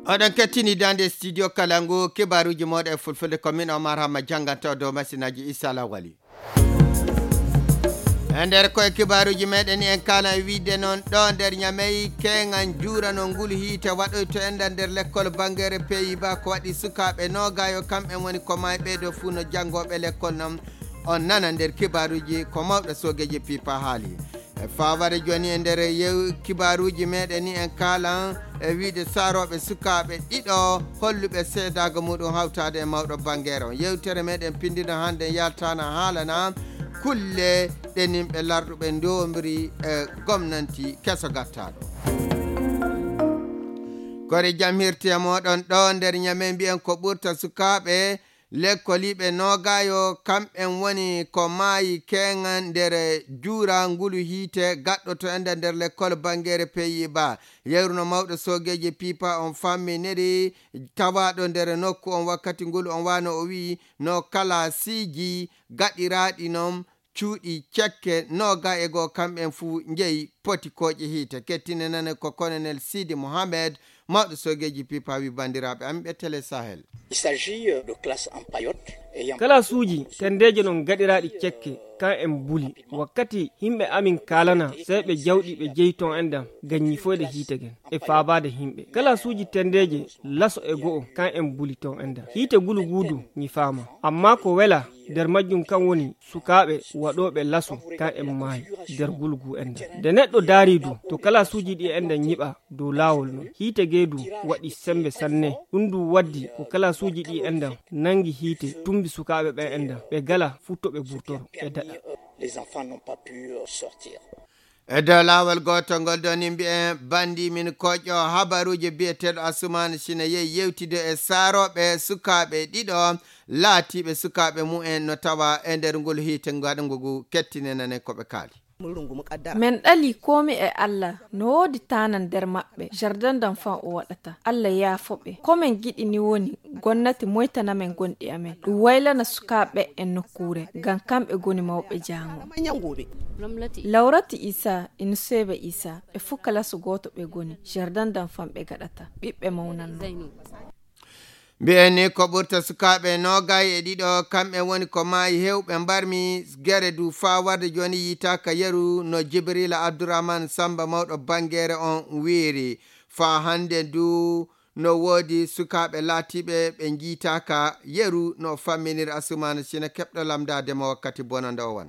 Oɗon kettini dande studio Kalangu kibaruji moɗe fulfulde commune Omar Hamma janganto dow masinaji Issa Lawali. Ender koye kibaruji meɗen en kala wiide noon ɗo nder ñamey keŋan juurano ngulu hiite waɗoyto enda nder l'école Banguere Pays-Bas ko waɗi sukaɓe nogayo kamɓe woni ko may ɓeɗo fuu no jangoɓe l'école noon on nana nder kibaruji ko mawɗo sogeji pipa haali. Faware joni e nder kibaruji meɗen ni en kalan e wiide saroɓe sukaɓe ɗiɗo holluɓe seedago muɗum hawtade e mawɗo Banguere on. Yewtere meɗen pindino hande yaltana haalana kulle ɗenimɓe larduɓe ndomri e gomnanti keso gattaɗo. Kore jam hirti e moɗon ɗo nder ñamen mbiyen ko ɓurta sukaɓe lekkoliɓe nogayo kamɓen woni ko maayi keŋan nder juura ngulu hiite gaɗɗo to enda nder l'école Banguere Pays-Bas. Yewruno mawɗo sogeji pipa on famminiri tawaɗo nder nokku on wakkati ngulu on wano o wi no kala siji gaɗiraɗi noon cuuɗi cekke noga e go kamɓen fuu jeeyi poti koƴe hiite. Kettine nane ko colonel Sidi Mohamed mawɗo sogeji pipa wi bandiraɓe amɓe Télé Sahel. Il s'agit de classe en paillotte. Kala suuji tendeje non gaɗiraɗi cekke kan en buli wakkati himɓe amin kalana sai ɓe jawɗi ɓe jeyi ton endam ganyi foyde hiitegen e faabade himɓe. Kala suuji tendeje laso e go'o kan en buli ton endam hiite gulu guudu ni fama amma ko wela nder majjum kan woni sukaɓe waɗoɓe laso kan en maayi nder gulgu enda de neɗɗo daaridu to kala suuji ɗi enda nyiɓa dow lawol non hiite geedu waɗi sembe sanne ɗum du waddi ko kala suuji ɗi enda nangi hiite tumbi sukaɓe ɓe enda ɓe gala futtoɓe burtoro ɓe daɗa. Les enfants n'ont pas pu sortir. E dow laawol goto ngol ɗon yimɓe en bandi min koƴƴo habaruji biyeteɗo Asumani Sina yehi yewtide e saroɓe sukaɓe ɗiɗo laatiɓe sukaɓe mu'en no tawa e nder ngol hiite gaɗangugu kettinenane koɓe kaali. Men ɗali komi e Allah no woodi tanan nder maɓɓe jardin d'enfant o waɗata Allah yaafoɓe komin giɗi ni woni gonnati moytana men gonɗi amen ɗum waylana sukaɓe en nokkure ngam kamɓe goni mawɓe jango. Lawrati Isa ina Seba Isa e fu kala so goto ɓe goni jardin d'enfant ɓe gaɗata ɓiɓɓe mawnanno. Mbiyeni ko ɓurta sukaɓe nogayi e ɗiɗo kamɓe woni ko maayi hewɓe mbarmi gere du fa warde joni yitaka yeru no Jibrila Abdourahmane Samba mawɗo Banguere on wiiri fa hande du no woodi sukaɓe laatiɓe ɓe jiitaka yeru no famminir Asumani Sina keɓɗo lamdadema wakkati bonanda o wan.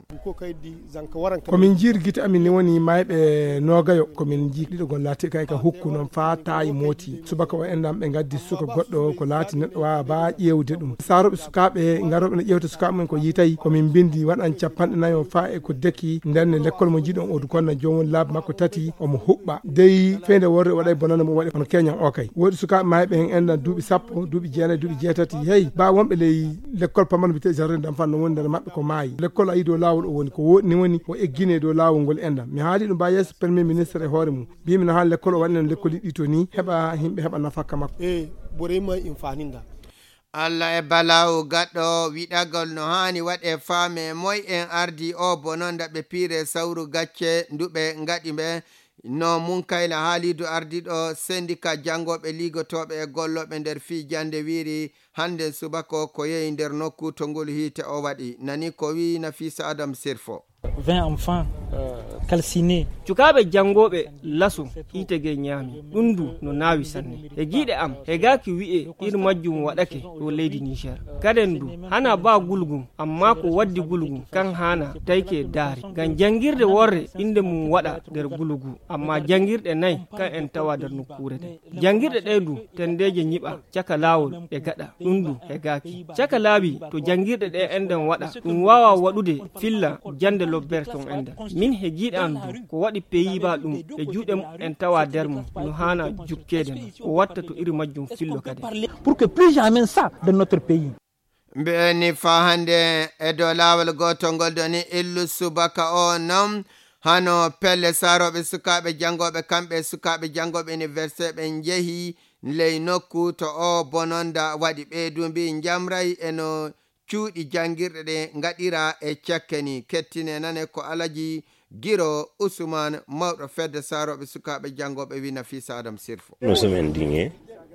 Komin jiir gite amin ni woni mayɓe nogayo komin jii ɗiɗo gon laati kay ka hukku noon fa tayi mooti subaka o endam ɓe gaddi suka goɗɗo ko laati neɗɗo wawa ba ƴewde ɗum saroɓe sukaɓe garoɓe no ƴewta sukaɓe men ko yitayi komin bindi waɗan capanɗe nayo fa e ko deki ndenne l'école mo jiiɗon odu konna jomum laabi makko tati omo huɓɓa dey feynde worde waɗay bonana mo waɗi kono keñan o kay woodi sukaɓe mayɓe hen endan duuɓi sappo duuɓi jeenayi duuɓi jeetati hey ba wonɓe ley l'école pamano bite jardin d'enfant no woni nder maɓɓe ko maayi l'école ayi dow lawol o woni ko woɗi ni woni o eggine dow lawol ngol endan mi haali ɗum ba yesso premier ministre e hoore mum mbimi no han l'école o waɗinen l'école ɗi to ni heɓa himɓe heɓa nafakka makko ɓurima infaninga Allah e balawu gaɗɗo wiɗagol no hani waɗe faame moy en ardi o bononda ɓe piire sawru gacce nduɓe gaɗi ɓe no Munkayla haalidu ardiɗo syndicat jangoɓe ligotoɓe e golloɓe nder fi jande wiiri hande subako ko yehi nder nokku to ngol hiite o waɗi nani ko wi Nafisa Adam Sirfo. 20 enfants calcinés. Cukaɓe jangoɓe laso hiitege ñaami ɗum du no naawi sanne e giiɗe am e gaki wi'e ir majjum waɗake ɗo leydi Niger kaden du hana ba gulgum amma ko waddi gulgum kan hana tayke daari ngam jangirde worre inde mum waɗa nder gulgu amma jangirɗe nayi kan en tawa nder nokkure de jangirɗe ɗe du tendeje nyiɓa caka lawol e gaɗa ɗum du e gaki caka laabi to jangirɗe ɗe enden waɗa ɗum wawa waɗude filla jande lobberton enda min he jiiɗe an du ko waɗi Pays-Bas ɗum e juuɗe en tawa nder mum no hana jukkede no o watta to iri majjum fillo kadi pour que plus jamais ça de notre pays. Mbeni fa hande e dow lawol goto ngol doni illu subaka o nam hano pelle saroɓe sukaɓe jangoɓe kamɓe sukaɓe jangoɓe université ɓe jeehi ley nokku to o bononda waɗi ɓeydu mbi jamray eno cuuɗi jangirɗe ɗe gaɗira e cekkeni kettine nane ko Alaji Giro Ousmane mawɗo fedde saroɓe sukaɓe jangoɓe wi Nafisa Adam Sirfo. Nous sommes indignés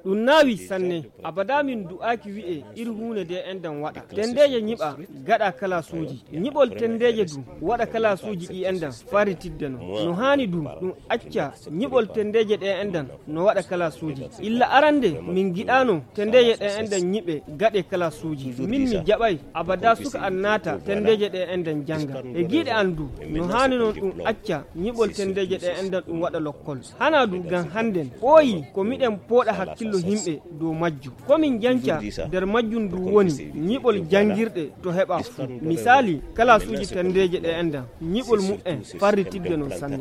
ɗum nawi sanne abada min du'aki wi'e ir hunde de endan waɗa tendeje nyiɓa gaɗa kala suuji nyiɓol tendeje du waɗa kala suuji ɗi endan fari tiddano no hani du ɗum acca nyiɓol tendeje ɗe endan no waɗa kala suuji illa arande min giɗano tendeje ɗe endan nyiɓe gaɗe kala suuji min mi jaɓay abada suka an naata tendeje ɗe endan janga e giɗe an du no hani non ɗum acca nyiɓol tendeje ɗe endan ɗum waɗa lokkol hana du gan hannden ɓooyi ko miɗen pooɗa hakkillo himɓe dow majju komin janca nder majjum du woni nyiɓol jangirɗe to heɓa fuu misali kala suuji tendeje ɗe endan nyiɓol mu'en farritidde no sanne.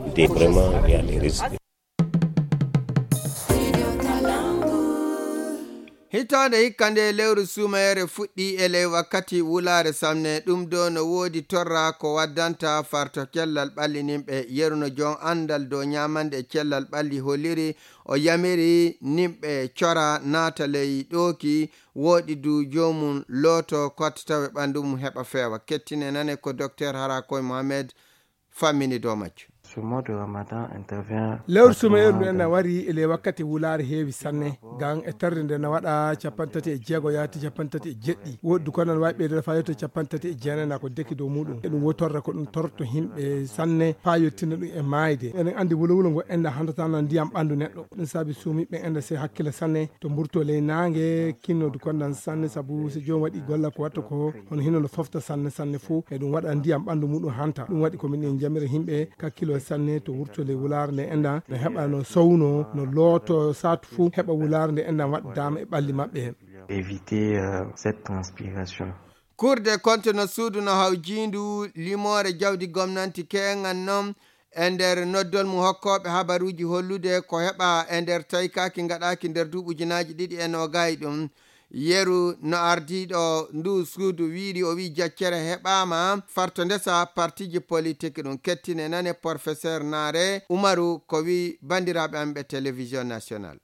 hitande hikkande lewru sumayere fuɗɗi e ley wakkati wulare samne ɗum do no woodi torra ko waddanta farto kellal ɓallinimɓe yeruno jon andal dow nyamande e kellal ɓalli holliri o yamiri nimɓe cora naata ley ɗooki woɗi du jomum looto kotta tawe ɓandu mum heɓa feewa kettine nane ko docteur harakoy mohamed fammini dow majjo. lewru sumayere ndu enna wari ele wakkati wulare heewi sanne gan e tarde nde na waɗa 36 yaati 37 woɗɗi ko nan wawi ɓeyde fa yetto 37 ko dekki dow muɗum e ɗum wotorre ko ɗum torto himɓe sanne fa yettina ɗum e maayde enen andi wulo ngo enda handata ndiyam ɓandu neɗɗo ɗum saabi suumiɓe enda se hakkille sanne to mburto ley nangue kinnodu kondan sanne saabu so jomum waɗi golla ko watta ko hono hino no fofta sanne fou e ɗum waɗa ndiyam ɓandu muɗum hanta ɗum waɗi komin en jamira himɓe kakkilo sanne to wurtole wulare nde enda no heɓa no sowno no looto satu fou heɓa wulare nde enda waddama e ɓalli mabɓe éviter cette transpiration. Cour des comptes no suudu no hawjindu limore jawdi gomnanti keŋan noon e nder noddol mu hokkoɓe habaruji hollude ko heɓa e nder taykaki gaɗaki nder duuɓujunaji 2 ɗum yeru no ardiɗo ndu suudu wiiri o wi jaccere heɓama farto ndesa partiji politique ɗum kettine nane professeur Nare Umaru ko wi bandiraɓe amɓe télévision nationale.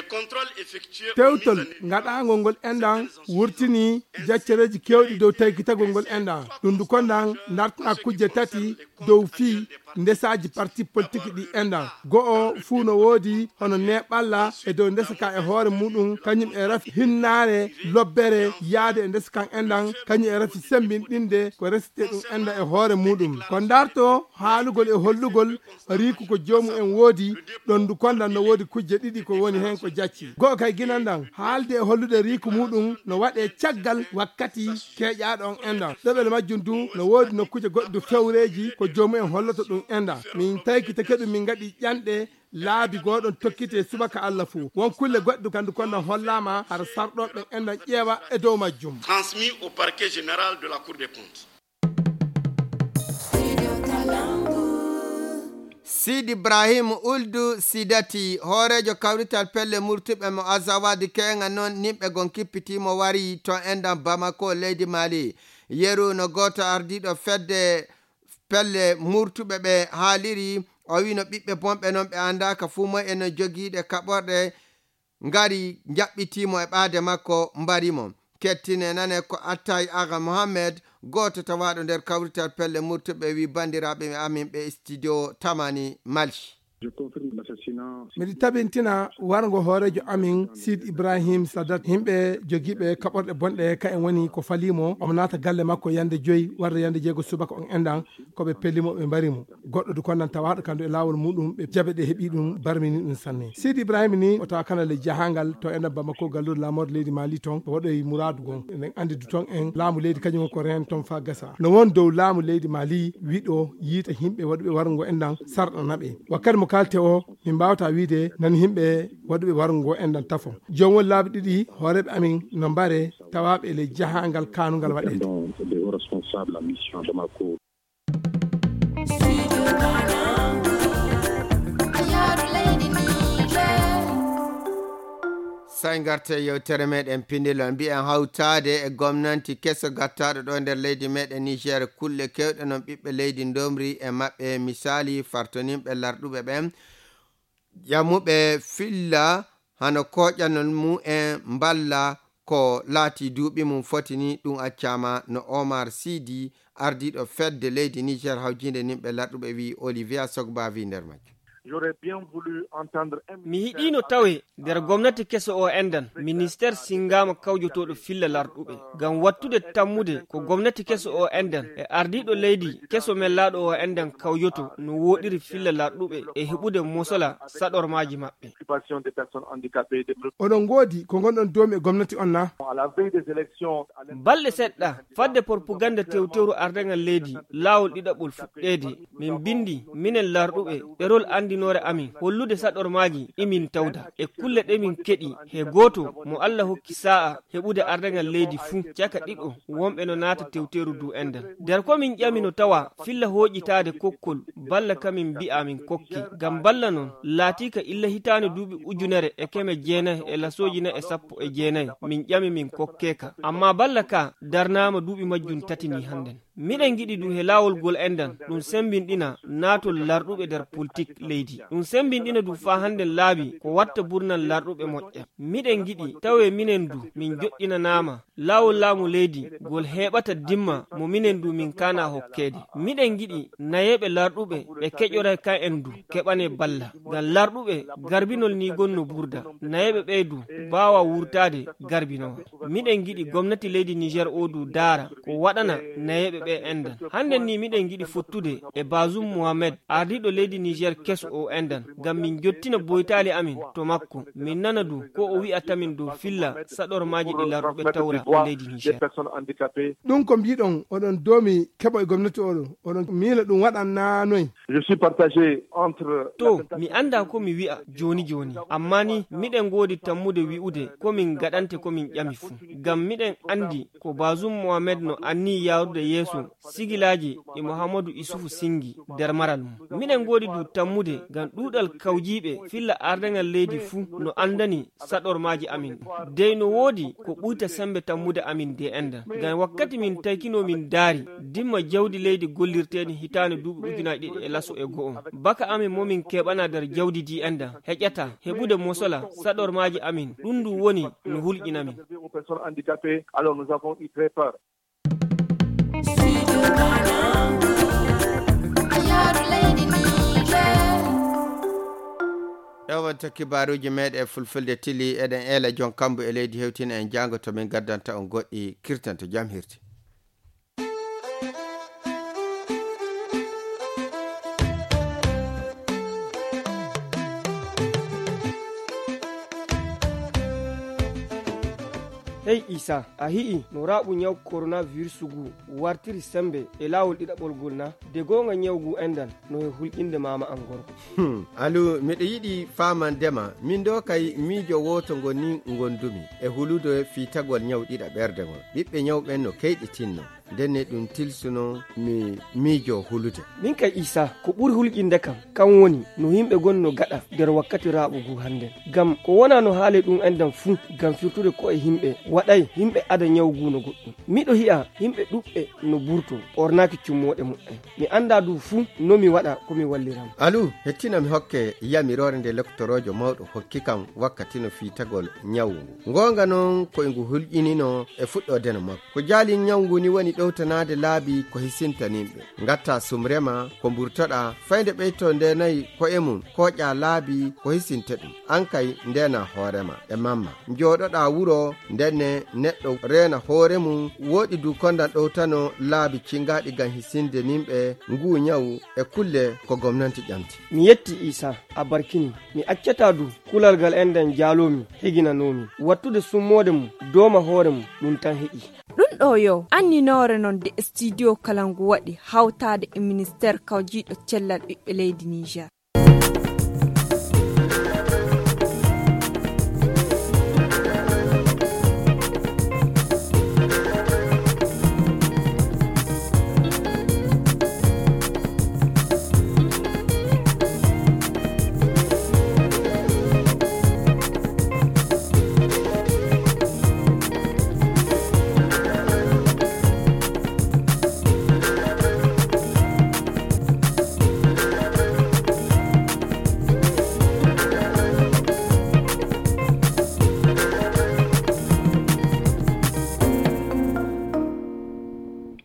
tewtol gaɗagol ngol enɗan wurtini jaccereji kewɗi dow taykitagol ngol enɗan ɗum du kondan dartana kujje tati dow fii ndesaji parti politique ɗi enɗan go'o fuu no woodi hono neɓalla e dow ndesaka e hoore muɗum kañum e rafi hinnare lobbere yaade e ndesakan enɗan kañum e rafi sembinɗinde ko resite ɗum enɗa e hoore muɗum ko darto haalugol e hollugol riku ko jomum en woodi ɗon du kondan no woodi kujje ɗiɗi ko woni hen ko jacci go'o kay guinanɗan haalde e hollude riku muɗum no waɗe caggal wakkati keƴaɗon enɗan ɗoɓele majjum du no woodi nokkuje goɗɗo fewreji ko jomum en holloto ɗum enda min taykitake ɗum min gaɗi ƴanɗe laabi goɗon tokkite subaka Allah fou won kulle goɗɗo kandu konɗon hollama har sarɗoɓe enɗan ƴeewa e dow majjum transmis au parquet général de la cour des comptes. Sidi Ibrahim Uldu Sidati horejo kawrital pelle murtuɓe mo azawadi kenga non nimɓe gon kippitimo wari to endan Bamako leydi Mali yeru no goto ardiɗo fedde pelle murtuɓe ɓe haaliri o wi no ɓiɓɓe bonɓe noon ɓe andaka fuu moy eno jogiiɗe kaɓorɗe ngari jaɓɓitimo e ɓaade makko mbarimo kettine nane ko Attay Aga Mohamed goto tawaɗo nder kawrital pelle murtuɓe wi bandiraɓe amin ɓe studio tamani Malchi. miɗi tabintina wargo hoorejo amin Sid Ibrahim Sadat himɓe jogiiɓe kaɓorɗe bonɗe ka en woni ko falimo omo naata galle makko yande 5 warde yande 6 subaka on enɗan koɓe pellimo ɓe mbarimo goɗɗo du konnan tawaɗo kandu e lawol muɗum ɓe jaɓe ɗe heeɓi ɗum barmini ɗum sanne Sid Ibrahim ni o tawa kanale jahangal to enɗan Bamako galluɗo lamorde leydi Mali ton o waɗoy mouradu gon en andi du ton en laamu leydi kañum ko ren ton fa gasa no won dow laamu leydi Mali wiɗo yiita himɓe waɗuɓe wargo enɗan sarɗanaɓe wakkati mo kalte o min mbawata wiide nan himɓe waɗuɓe wargo enɗan tafo jom won laabi ɗiɗi hooreɓe amin no mbare tawaɓe ele jahangal kanugal waɗede say garte yewtere meɗen pindilo mbiyen hawtade e gomnanti keso gattaɗo ɗo nder leydi meɗen Niger kulle kewɗe non ɓiɓɓe leydi domri e maɓɓe misali fartonimɓe larɗuɓe ɓen yamuɓe filla hano koƴanon mu en mballa ko laati duuɓi mum fotini ɗum accama no Omar Sidi ardiɗo fedde leydi Niger hawjinde nimɓe larɗuɓe wi Olivia Sogba wi nder majjo mi hiɗino tawe nder gomnati keso o endan ministére singama kawjotoɗo filla larɗuɓe ngam wattude tammude ko gomnati keso o endan e ardiɗo leydi keso men laaɗo o endan kawjoto no woɗiri filla larɗuɓe e heɓude mosola saɗormaji maɓɓe. oɗon goodi ko gonɗon domi e gomnati on na balɗe seɗɗa fadde propagande tewtewru ardagal leydi laawol ɗiɗaɓol fuɗɗede min bindi minen larɗuɓe ɗerol andinore amin hollude saɗormaji imin tawda e kulle ɗemin keɗi he goto mo Allah hokki sa'a heɓude ardagal leydi fuu caka ɗiɗo wonɓe no naata tewteru du endal nder komin ƴami no tawa filla hoƴitade kokkol balla kamin mbi'a min kokki gam balla non laatika illa hitande duuɓi ujunere e keme jeenayi e lasoji na e 19 min ƴami min kokkeka amma balla ka darnama duuɓi majjum tatini hannden miɗen giɗi du he laawol gol endan ɗum sembinɗina naatol larɗuɓe nder politique leydi ɗum sembinɗina du fa hannden laaɓi ko watta burnal larɗuɓe moƴƴa miɗen giɗi tawe minen du min joƴƴinanama laawol laamu leydi gol heɓata dimma mo minen du min kana hokkede miɗen giɗi nayeɓe larɗuɓe ɓe keƴora kan en du keɓane balla ngam larɗuɓe garbinol ni gonno burda nayeɓe ɓeydu bawa wurtade garbinowa miɗen giɗi gomnati leydi Niger o du daara ko waɗana nayeɓe ɓe endan hannden ni miɗen giɗi fottude e Bazoum Mohamed ardiɗo leydi Niger keso o endan ngam min jottina boytali amin to makko min nana du ko o wi'atamin dow filla saɗormaji ɗi larɗuɓe tawra leydi Niger. ɗum ko mbiɗon oɗon doomi keɓo e gomnati oɗo oɗon miila ɗum waɗanna noyi to mi anda ko mi wi'a joni amma ni miɗen godi tammude wi'ude komin gaɗante komin ƴami fuu ngam miɗen andi ko Bazoum Mohamed no anni yawrude yeeso sigilaji e Mouhamadou Isufu Singi nder maral mum miɗen godi du tammude ngam ɗuɗal kawjiɓe filla ardagal leydi fuu no andani saɗormaji amin dey no woodi ko ɓuyta sembe tammude amin de enda ngam wakkati min taykino min daari dimma jawdi leydi gollirteɗi hitande duuɓi ujunaji ɗiɗi e laso e go'o baka amin momin keɓana nder jawdi di enda heƴƴata heɓude mosola saɗormaji amin ɗum ndu woni no hulƴinamin. ɗowonta kibaruji meɗe fulfulde tili eɗen eela jon kambo e leydi hewtina en jango to min gaddanta on goɗɗi kirtanto jam hirti. hey Isa a hi'i no raɓu nyaw coronavirus gu wartiri sembe e lawol ɗiɗaɓol gol na de gonga nyawgu endan no e hulƴinde mama an gorko alu miɗo yiɗi famandema min do kay miijo woto ngoni gondumi e huludo fitagol nyaw ɗiɗa ɓerde ngol ɓiɓɓe nyawɓen no keyɗitinno denne ɗum tilsuno mi miijo hulude min kay Isa ko ɓuri hulƴinde kam kan woni no yimɓe gonno gaɗa nder wakkati raɓugu hande gam ko wona no haale ɗum endan fuu gam firtude ko e yimɓe waɗay yimɓe ada nyawgu no goɗɗum miɗo hi'a yimɓe ɗuɓɓe no burto ɓornaki cummoɗe muɗɗen mi anda du fuu nomi waɗa komi walliram alu hettina mi hokke yamirore nde loktorojo mawɗo hokki kam wakkati no fitagol nyawgu gonga noon koye ngu hulƴinino e fuɗɗode no makko ko jaali nyawgu ni woni ɗowtanade laabi ko hisintanimɓe gatta sumrema ko burtoɗa fayde ɓeyto nde nayi koye mum koƴa laabi ko hisinte ɗum an kay ndena hoorema e mamma joɗoɗa wuro ndenne neɗɗo rena hoore mum woɗi du kondan ɗowtano laabi cingaɗi gam hisinde nimɓe ngu nyawu e kulle ko gomnati ƴamti. mi yetti Isa a barkini mi accata du kulal gal enden jalomi heginanomi wattude summode mum doma hoore mum ɗum tan heƴi ɗum ɗo yo anninore non de studio kalangu waɗi hawtade e ministére kawjiɗo cellal ɓiɓɓe leydi Niger.